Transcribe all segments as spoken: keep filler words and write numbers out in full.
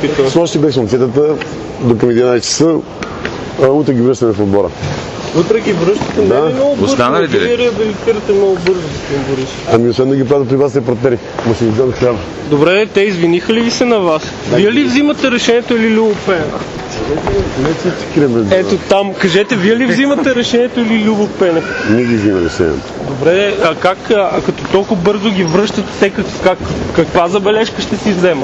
питаме. С нощи бех с момцетата до към единайсет часа, а утре ги връщаме в отбора. Утре ги връщате, да. Не е много бързо, Останали ли? Вие реабилитирате много бързо, господин Борис. Ами освен да ги правят при вас, те партнери. Му си ги дадох храна. Добре, те извиниха ли ви се на вас? Да, вие ли взимате решението или Любо Пенев? Ето там, кажете, вие ли взимате решението или Любо Пенев? Ние ги взимаме решението. Добре, а как, а като толкова бързо ги връщате, те как, как, каква забележка ще си вземат?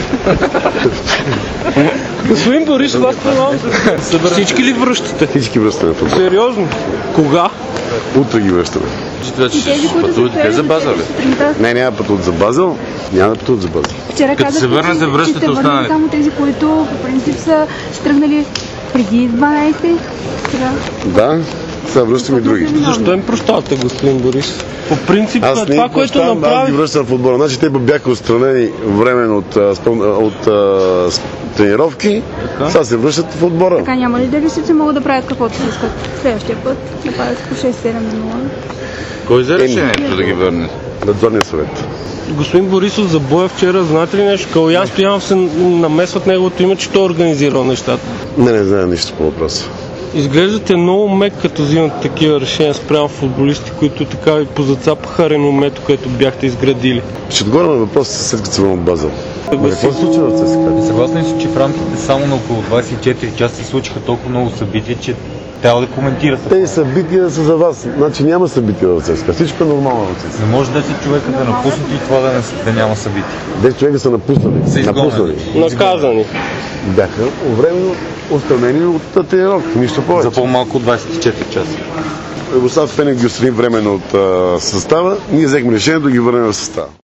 Господин Борис, вас това всички ли връщате? Всички връщаме в отбора. Сериозно? Кога? Утре ги връщаме. Пътуват те за база, ли? Не, няма пътуват за Базел. Няма да пътуват за Базел. Вчера Като се върнете, връщате останалите. Само тези, които по принцип са тръгнали преди дванайсет. Сега. Да, сега връщаме и други. Защо им прощавате, господин Борис? По принцип, Аз това, не което направи... Аз ги направи... връщам в отбора. Значи те бяха отстранени временно от, от, от, от тренировки. Така? Сега се връщат в отбора. Така няма ли да решат, че могат да правят каквото си искат? Следващия път да правят по шест-седем на нула. Кой взе решението да ги върне? Надзорния съвет. Господин Борисов за боя вчера, знаете ли нещо? Калоян Стоянов се намесват неговото име, че той е организирал нещата. Не, не знае нищо по въпроса. Изглеждате много мек, като взимат такива решения спрямо футболисти, които така ви позацапаха реномето, което бяхте изградили. Ще отговоря на въпроса след като се върна от Базел. Какво се случва в ЦСКА? Съгласен съм, че в рамките само на около двайсет и четири часа се случиха толкова много събития, че трябва да коментирате. Тези събития са за вас. Значи няма събития в ЦСКА. Всичко е нормално в ЦСКА. Не може десет човека да напуснат и това да, не, да няма събития. десет човека са напуснали. Са напуснали. Наказани. Бяха временно отстранени от тренировки. Нищо повече. За по-малко от двайсет и четири часа. Югослав Фенек ги отстрани временно от а, състава. Ние взехме решението да ги върнем в състава.